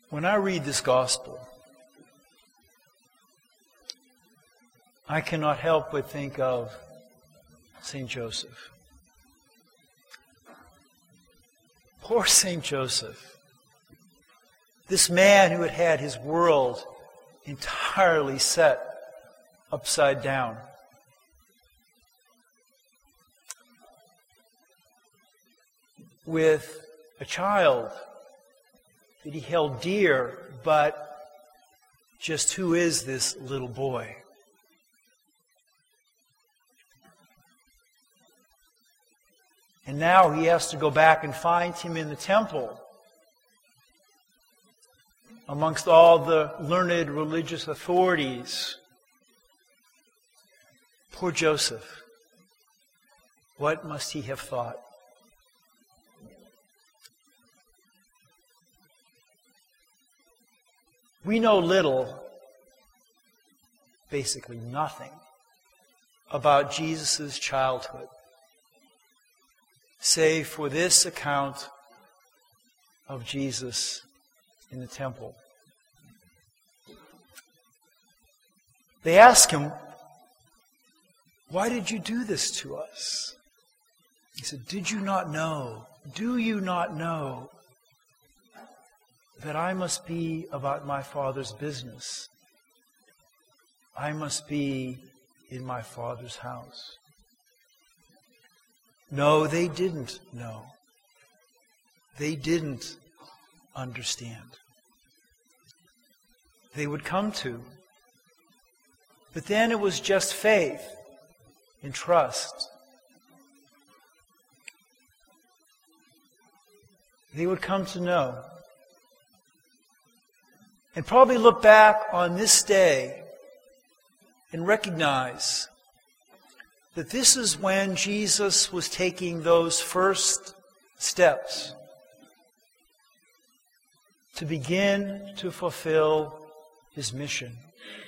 When I read this gospel, I cannot help but think of St. Joseph. Poor St. Joseph. This man who had had his world entirely set upside down. With a child that he held dear, but just who is this little boy? And now he has to go back and find him in the temple amongst all the learned religious authorities. Poor Joseph. What must he have thought? We know little, basically nothing, about Jesus' childhood, save for this account of Jesus in the temple. They ask him, "Why did you do this to us?" He said, "Did you not know? Do you not know that I must be about my Father's business? I must be in my Father's house." No, they didn't know. They didn't understand. They would come to. But then it was just faith and trust. They would come to know. And probably look back on this day and recognize that this is when Jesus was taking those first steps to begin to fulfill his mission.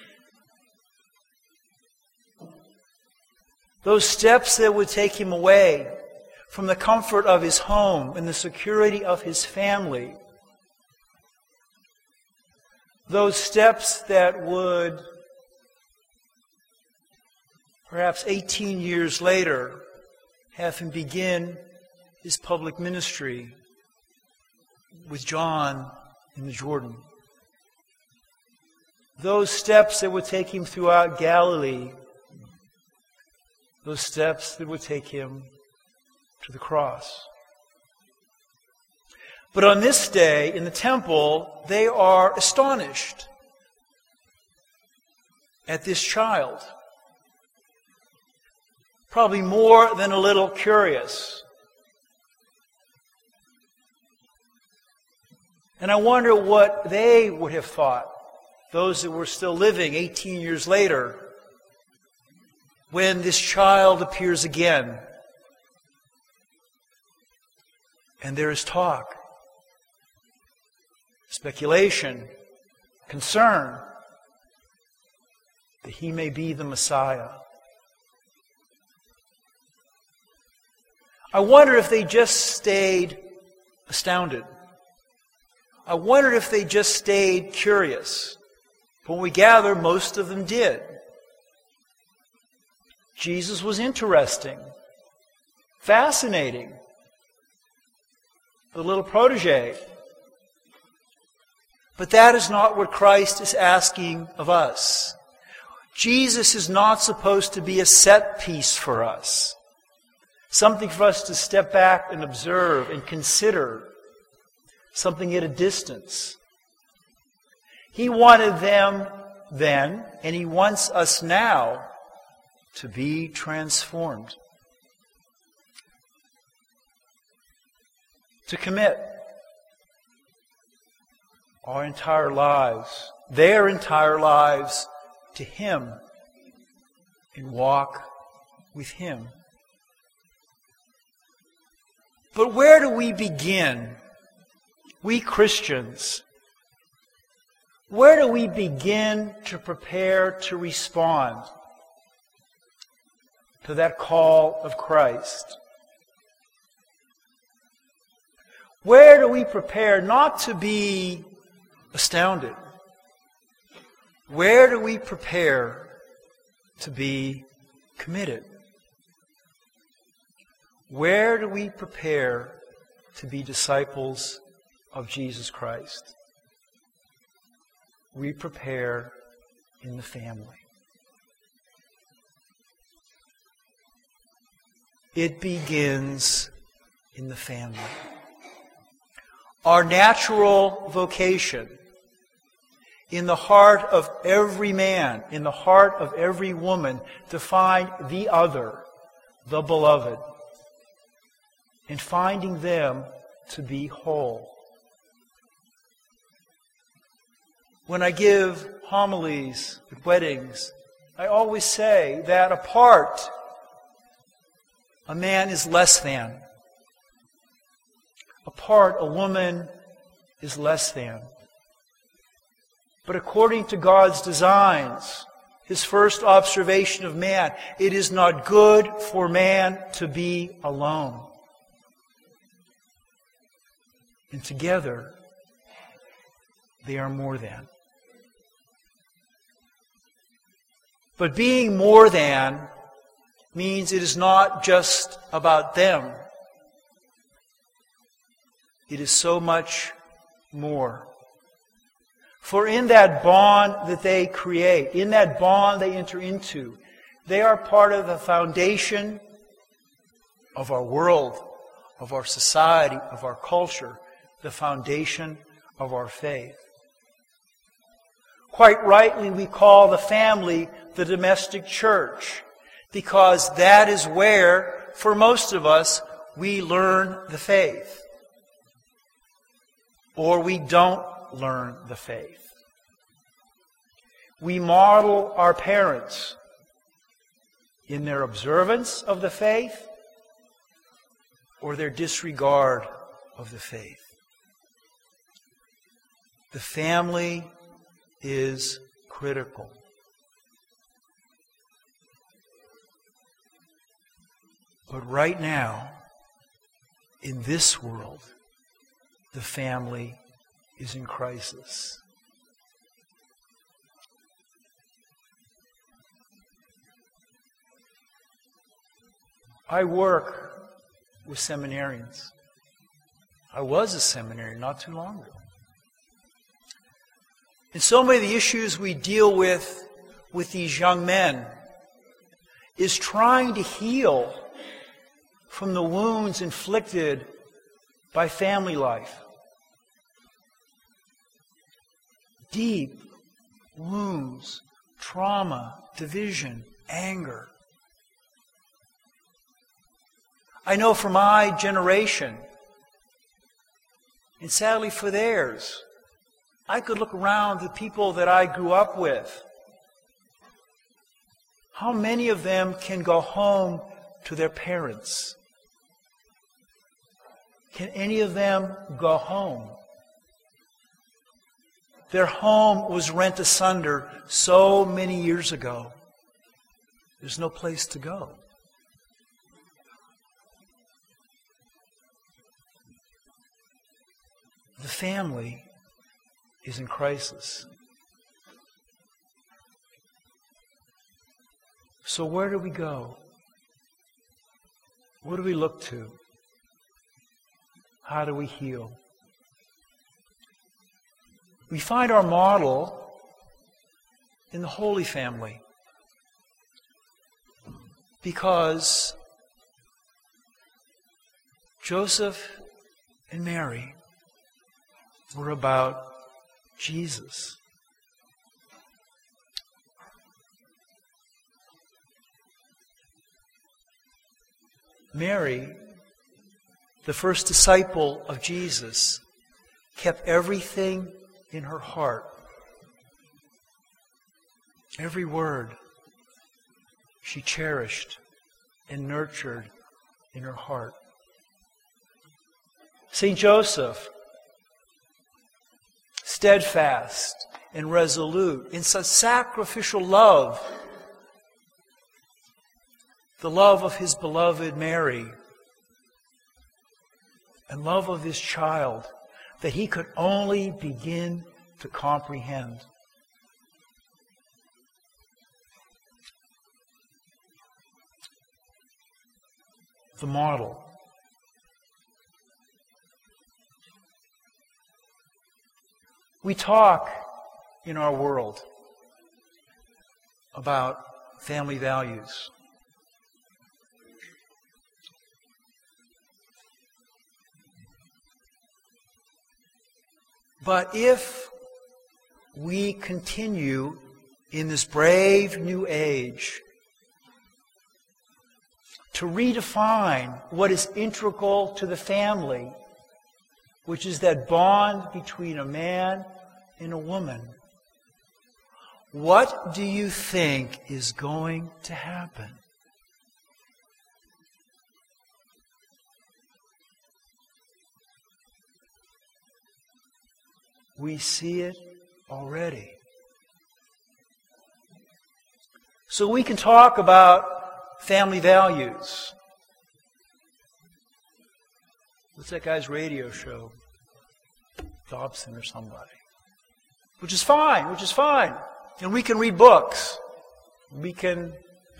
Those steps that would take him away from the comfort of his home and the security of his family. Those steps that would, perhaps 18 years later, have him begin his public ministry with John in the Jordan. Those steps that would take him throughout Galilee. Those steps that would take him to the cross. But on this day, in the temple, they are astonished at this child. Probably more than a little curious. And I wonder what they would have thought, those that were still living 18 years later, when this child appears again. And there is talk, speculation, concern that he may be the Messiah. I wonder if they just stayed astounded. I wondered if they just stayed curious. When we gather, most of them did. Jesus was interesting, fascinating. The little protege. But that is not what Christ is asking of us. Jesus is not supposed to be a set piece for us. Something for us to step back and observe and consider. Something at a distance. He wanted them then, and He wants us now, to be transformed. To commit our entire lives, their entire lives, to Him and walk with Him. But where do we begin? We Christians, where do we begin to prepare to respond to that call of Christ? Where do we prepare not to be astounded. Where do we prepare to be committed? Where do we prepare to be disciples of Jesus Christ? We prepare in the family. It begins in the family. Our natural vocation in the heart of every man, in the heart of every woman, to find the other, the beloved, and finding them to be whole. When I give homilies at weddings, I always say that apart, a man is less than. Apart, a woman is less than. But according to God's designs, His first observation of man, it is not good for man to be alone. And together, they are more than. But being more than means it is not just about them. It is so much more. For in that bond that they create, in that bond they enter into, they are part of the foundation of our world, of our society, of our culture, the foundation of our faith. Quite rightly, we call the family the domestic church, because that is where, for most of us, we learn the faith. Or we don't learn the faith. We model our parents in their observance of the faith or their disregard of the faith. The family is critical. But right now, in this world, the family is in crisis. I work with seminarians. I was a seminarian not too long ago. And so many of the issues we deal with these young men is trying to heal from the wounds inflicted by family life. Deep wounds, trauma, division, anger. I know for my generation, and sadly for theirs, I could look around the people that I grew up with. How many of them can go home to their parents? Can any of them go home? Their home was rent asunder so many years ago. There's no place to go. The family is in crisis. So where do we go? What do we look to? How do we heal? We find our model in the Holy Family, because Joseph and Mary were about Jesus. Mary, the first disciple of Jesus, kept everything in her heart. Every word she cherished and nurtured in her heart. St. Joseph, steadfast and resolute in such sacrificial love, the love of his beloved Mary, and love of his child, that he could only begin to comprehend. The model. We talk in our world about family values. But if we continue in this brave new age to redefine what is integral to the family, which is that bond between a man and a woman, what do you think is going to happen? We see it already. So we can talk about family values. What's that guy's radio show? Dobson or somebody. Which is fine. And we can read books. We can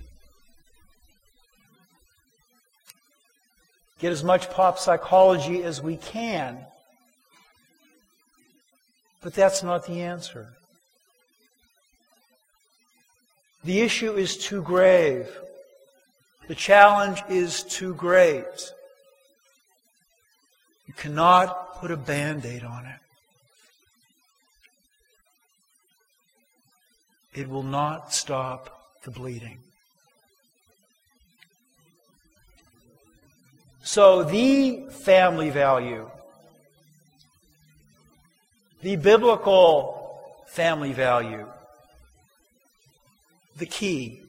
get as much pop psychology as we can. But that's not the answer. The issue is too grave. The challenge is too great. You cannot put a Band-Aid on it. It will not stop the bleeding. So the family value, the biblical family value, the key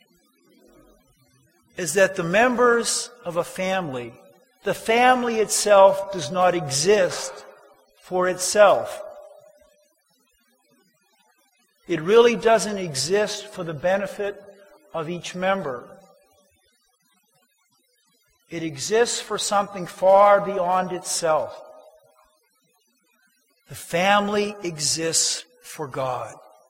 is that the members of a family, the family itself does not exist for itself. It really doesn't exist for the benefit of each member. It exists for something far beyond itself. The family exists for God.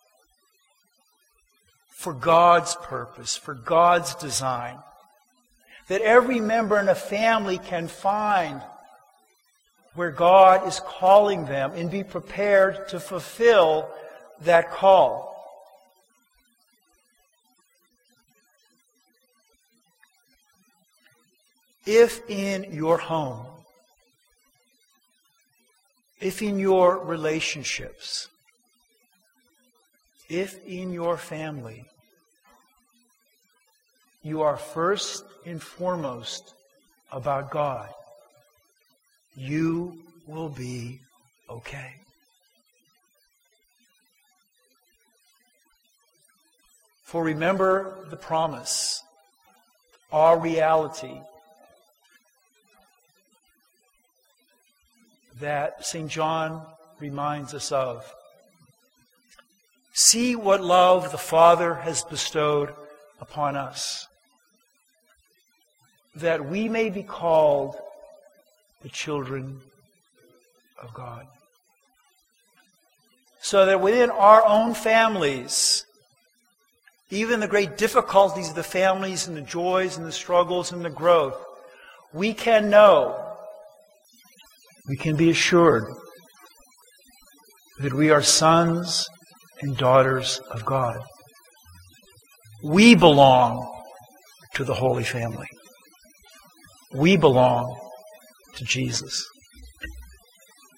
For God's purpose, for God's design. That every member in a family can find where God is calling them and be prepared to fulfill that call. If in your home, if in your relationships, if in your family, you are first and foremost about God, you will be okay. For remember the promise, our reality, that St. John reminds us of. See what love the Father has bestowed upon us, that we may be called the children of God. So that within our own families, even the great difficulties of the families and the joys and the struggles and the growth, we can know, we can be assured that we are sons and daughters of God. We belong to the Holy Family. We belong to Jesus.